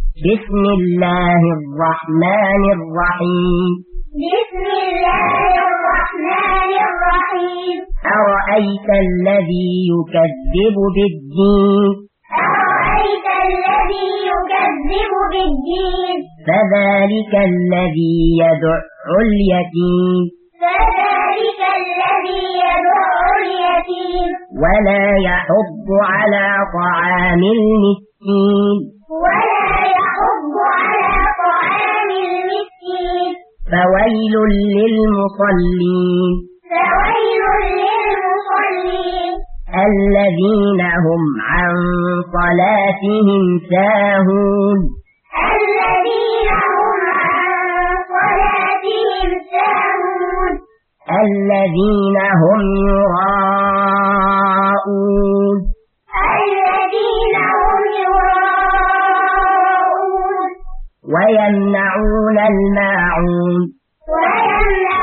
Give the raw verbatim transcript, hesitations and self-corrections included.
بسم الله الرحمن الرحيم بسم الله الرحمن الرحيم أرأيت الذي يكذب بالدين أرأيت الذي يكذب بالدين فذلك الذي يدع اليتيم فذلك الذي يدع اليتيم ولا يحض على طعام المسكين ولا يحض على طعام المسكين فويل للمصلين فويل للمصلين الذين هم عن صلاتهم ساهون الذين هم عن صلاتهم ساهون الذين هم يراءون الذين هم يراءون ويمنعون الماعون ويمنعون